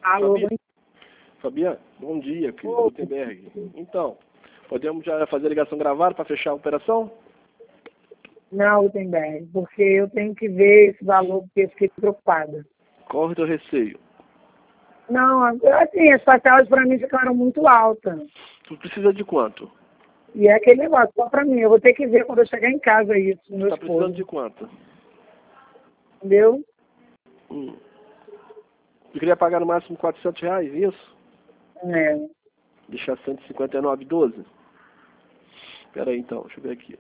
Alô, Fabiana, bom dia, Cris Gutenberg. Então, podemos já fazer a ligação gravada para fechar a operação? não, Gutenberg, porque eu tenho que ver esse valor, porque eu fiquei preocupada. Qual é o teu receio? Não, assim, as passagens para mim ficaram muito altas. Tu precisa de quanto? E é aquele negócio, só para mim. Eu vou ter que ver quando eu chegar em casa isso, meu Tá esposo. precisando de quanto? Entendeu? Tu queria pagar no máximo R$400, isso? É. Deixar 159,12? Espera aí então, deixa eu ver aqui.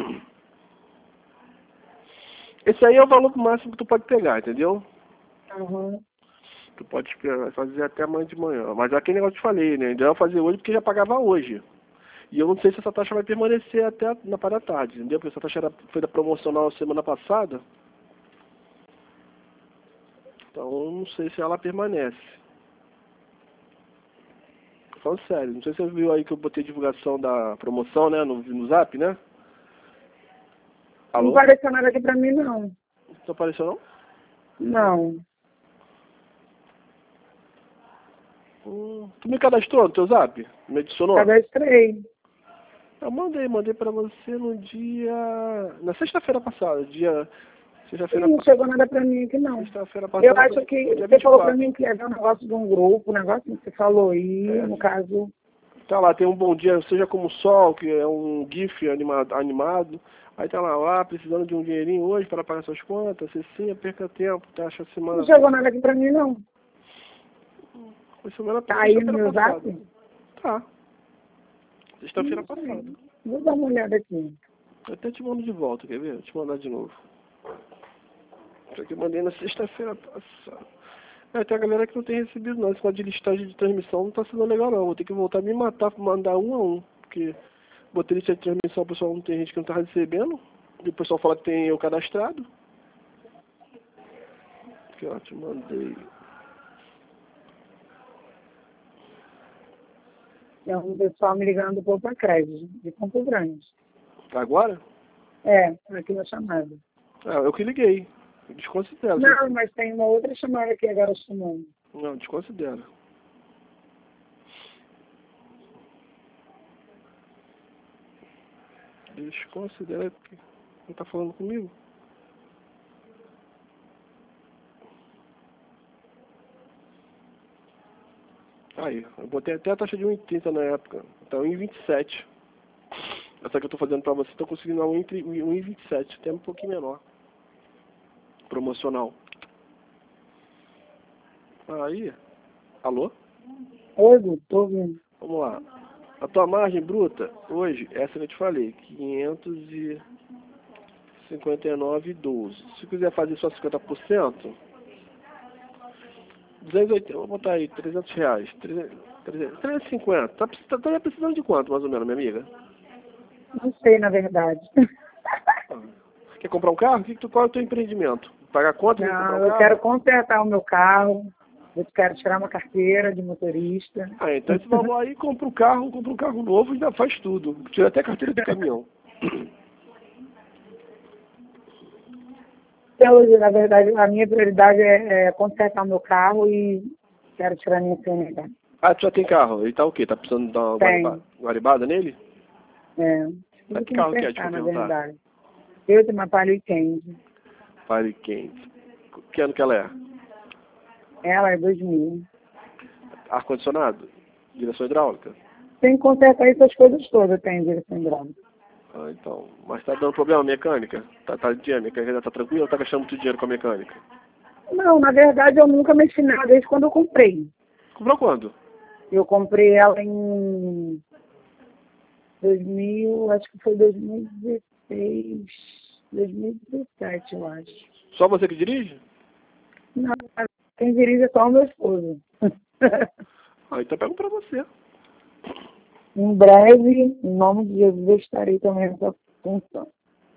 Esse aí é o valor máximo que tu pode pegar, entendeu? Uhum. Tu pode fazer até amanhã de manhã. Mas é aquele negócio que eu te falei, né? Ainda eu fazer hoje porque já pagava hoje. E eu não sei se essa taxa vai permanecer até na parte da tarde, entendeu? Porque essa taxa foi da promocional semana passada. Então eu não sei se ela permanece. Tô falando sério, não sei se você viu aí que eu botei divulgação da promoção, né? No Zap, né? Não Alô? apareceu nada aqui para mim, não. Não apareceu não? Não. Tu me cadastrou no teu Zap? Me adicionou? Cadastrei. Eu mandei pra você no dia... Na sexta-feira passada, Sexta-feira Não chegou nada para mim aqui, não. Sexta-feira passada. Eu acho que dia você falou 24. para mim que ia ver um negócio de um grupo, um negócio que você falou aí, É. no caso... Tá lá, tem um bom dia, seja como o sol, que é um GIF animado. Aí tá lá, precisando de um dinheirinho hoje para pagar suas contas. Se sim, perca tempo, taxa semana. Não chegou nada aqui para mim, não. Foi semana Tá aí no sexta-feira meu passada. zap? Tá. Sexta-feira passada. Vou dar uma olhada aqui. Eu até te mando de volta, quer ver? Vou te mandar de novo. Isso aqui eu mandei na sexta-feira passada. Tem a galera que não tem recebido não. Esse negócio de listagem de transmissão não tá sendo legal não. Vou ter que voltar a me matar pra mandar um a um. Porque botei lista de transmissão, o pessoal não tem gente que não tá recebendo. E o pessoal fala que tem eu cadastrado. Aqui ó, te mandei. Tem um pessoal me ligando do Poupa Crédito, de Campo Grande. Agora? É, aqui na chamada. Eu que liguei. Desconsidero. Não, mas tem uma outra chamada aqui agora chamando. Não, desconsidero. Desconsidera que não tá falando comigo. Aí, eu botei até a taxa de 1,30 na época. Tá 1,27. Essa que eu tô fazendo pra você, tô conseguindo a 1,27, até um pouquinho menor. Promocional. Aí, alô? Oi, tô ouvindo. Vamos lá. A tua margem bruta, hoje, essa que eu te falei, 559,12. Se quiser fazer só 50%, 280, vou botar aí, R$300. 350. Tá precisando de quanto, mais ou menos, minha amiga? Não sei, na verdade. Quer comprar um carro? Qual é o teu empreendimento? Pagar conta? Quer comprar Não, um eu carro? quero consertar o meu carro. Eu quero tirar uma carteira de motorista. Então esse valor aí, compra um carro novo e ainda faz tudo. Tira até a carteira de caminhão. Então, na verdade, a minha prioridade é consertar o meu carro e quero tirar minha CNH. Tu já tem carro? Ele tá o quê? Tá precisando dar uma guaribada nele? É. Mas que carro que é, consertar, deixa na eu perguntar? verdade. Eu tenho uma Palio Candy. Palio quente. Que ano que ela é? Ela é 2000. Ar-condicionado? Direção hidráulica? Tem que consertar essas coisas todas, tem direção hidráulica. Então. Mas tá dando problema mecânica? A mecânica tá tranquila ou tá gastando muito dinheiro com a mecânica? Não, na verdade eu nunca mexi nela desde quando eu comprei. Comprou quando? Eu comprei ela em 2000, acho que foi 2016, 2017, eu acho. Só você que dirige? Não, quem dirige é só o meu esposo. Então pega pra você. Em breve, em nome de Jesus, eu estarei também nessa função.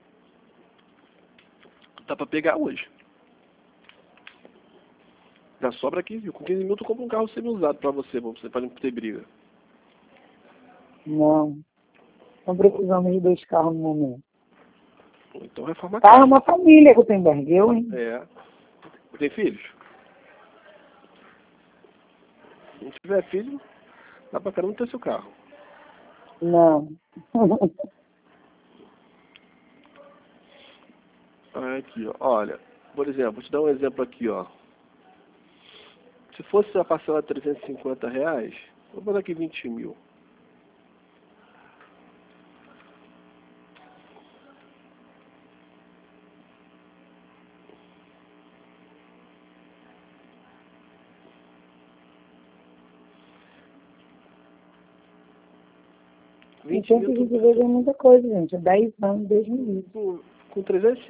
Dá pra pegar hoje. Já sobra 15 mil. Com 15 mil tu compra um carro semi-usado pra você não ter briga. Não. Não precisamos de 2 carros no momento. Então reforma a Carro é casa. uma família, Gutenberg, eu, hein? Tem filhos? não tiver filho, dá pra caramba ter seu carro. Não. Aqui, ó. Olha, por exemplo, vou te dar um exemplo aqui, ó. Se fosse a parcela de R$ 350, vou botar aqui 20 mil. E 120 vezes é muita coisa, gente. 10 anos, desde o início. Com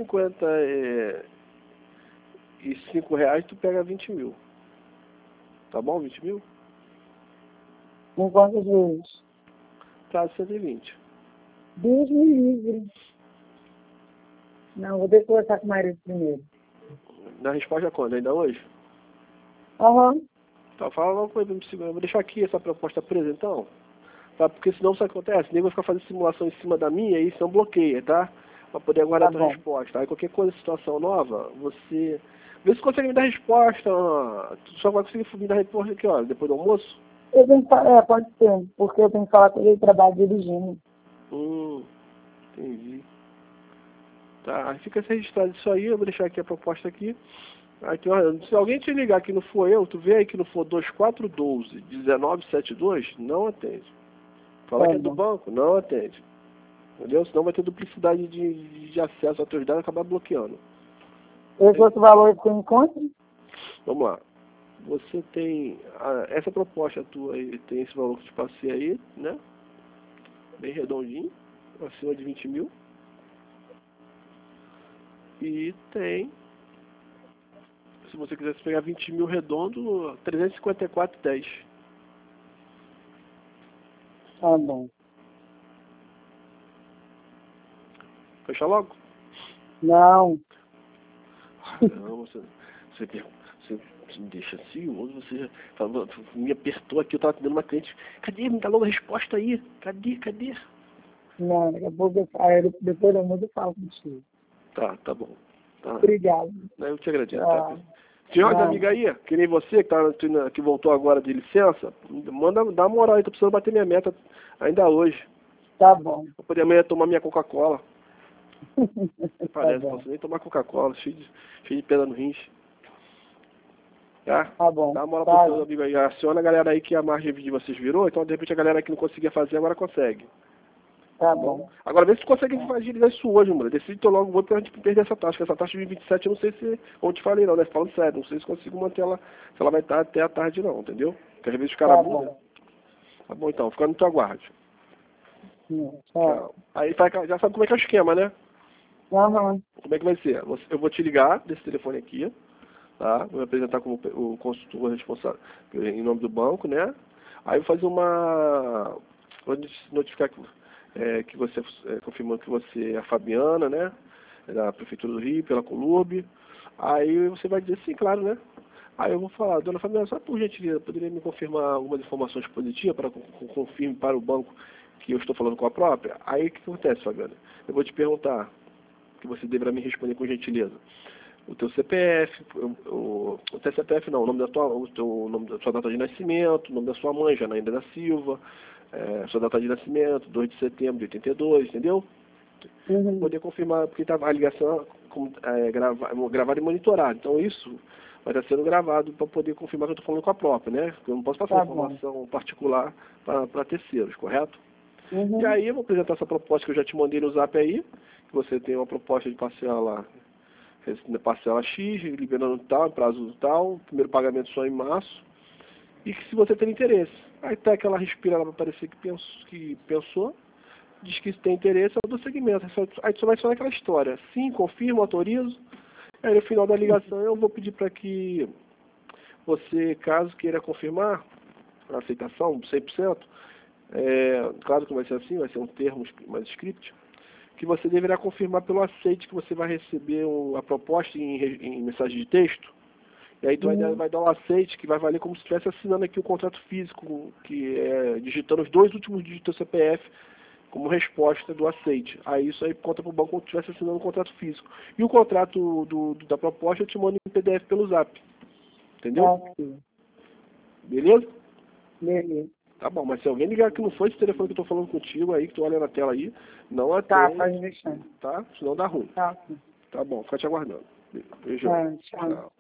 355 reais, tu pega 20 mil. Tá bom, 20 mil? Em quantas vezes? Prazo 120. Deus me livre. Não, vou ter que conversar com o marido primeiro. Na resposta quando? Ainda hoje? Aham. Tá, fala logo com ele, eu vou deixar aqui essa proposta presa então. Tá? Porque senão isso acontece, nem vai ficar fazendo simulação em cima da minha e senão bloqueia, tá? Pra poder aguardar a tua resposta. Aí qualquer coisa, situação nova, você... Vê se consegue me dar resposta. Tu só vai conseguir me dar resposta aqui, ó, depois do almoço? Eu tenho que falar, pode ser, porque eu tenho que falar com ele, trabalho dirigindo. Entendi. Tá, fica registrado isso aí, eu vou deixar aqui a proposta aqui. Aqui, ó, se alguém te ligar que não for eu, tu vê aí que não for 2412-1972, não atende. Fala que é do banco, não atende. Entendeu? Senão vai ter duplicidade de acesso aos teus dados e acabar bloqueando. Esse outro valor que eu encontro? Vamos lá. Você tem essa proposta tua aí, tem esse valor que eu te passei aí, né? Bem redondinho, acima de 20 mil. E tem, se você quisesse pegar 20 mil redondo, 354,10. Tá bom. Fecha logo? Não. Não, você me deixa ansioso, você me apertou aqui, eu tava dando uma cliente. Cadê? Me dá logo a resposta aí. Cadê? Não, daqui a pouco depois do almoço eu falo contigo. Tá bom. Tá. Obrigado. Eu te agradeço. Tá? Tinha uma amiga aí, que nem você, que voltou agora de licença, dá uma moral aí, tô precisando bater minha meta ainda hoje. Tá bom. Pra poder amanhã tomar minha Coca-Cola. Parece, tá posso nem tomar Coca-Cola, cheio de pedra no rins. Tá bom. Dá uma moral pro seu amigo aí. Aciona a galera aí que a margem de vocês virou, então de repente a galera que não conseguia fazer agora consegue. Tá bom. Agora vê se tu consegue agilizar isso hoje, mano. Decide logo vou pra gente perder essa taxa. Essa taxa de 27 eu não sei se, como eu te falei não, né? Falando sério, não sei se consigo manter ela, se ela vai estar até a tarde não, entendeu? Porque às vezes os caras mudam. Tá bom então, fica no teu aguardo. Tchau. Aí já sabe como é que é o esquema, né? Aham. Como é que vai ser? Eu vou te ligar desse telefone aqui, tá? Vou me apresentar como o consultor responsável em nome do banco, né? Aí eu vou fazer vou notificar que você confirmando que você é a Fabiana, né? Da Prefeitura do Rio, pela Colurb. Aí você vai dizer sim, claro, né? Aí eu vou falar, dona Fabiana, só por gentileza, poderia me confirmar algumas informações positivas para confirme para o banco que eu estou falando com a própria? Aí o que acontece, Fabiana? Eu vou te perguntar, que você deverá me responder com gentileza. O teu CPF, o teu CPF não, o nome o nome da sua data de nascimento, o nome da sua mãe, Janaína da Silva, sua data de nascimento, 2 de setembro de 82, entendeu? Poder confirmar, porque tá, a ligação gravada e monitorada. Então isso vai estar sendo gravado para poder confirmar que eu estou falando com a própria, né? Eu não posso passar informação particular para terceiros, correto? E aí eu vou apresentar essa proposta que eu já te mandei no zap aí, que você tem uma proposta de parcela X, liberando tal, prazo tal, primeiro pagamento só em março, e que se você tem interesse. Aí tá aquela respira lá para parecer que pensou, diz que tem interesse, eu dou segmento. Aí só vai só naquela história. Sim, confirmo, autorizo. Aí no final da ligação eu vou pedir para que você, caso queira confirmar a aceitação, 100%, claro que vai ser assim, vai ser um termo mais script, que você deverá confirmar pelo aceite que você vai receber a proposta em mensagem de texto. E aí tu vai dar um aceite que vai valer como se estivesse assinando aqui o contrato físico, que é digitando os 2 últimos dígitos do CPF como resposta do aceite. Aí isso aí conta para o banco como se estivesse assinando um contrato físico. E o contrato da proposta eu te mando em PDF pelo zap. Entendeu? Beleza? Beleza. Tá bom, mas se alguém ligar que não foi esse telefone que eu tô falando contigo aí, que tu olha na tela aí, não Tá, atende, pode deixar. tá? Senão dá ruim. Tá. Tá bom, fica te aguardando. Beijão. Tchau. Tchau.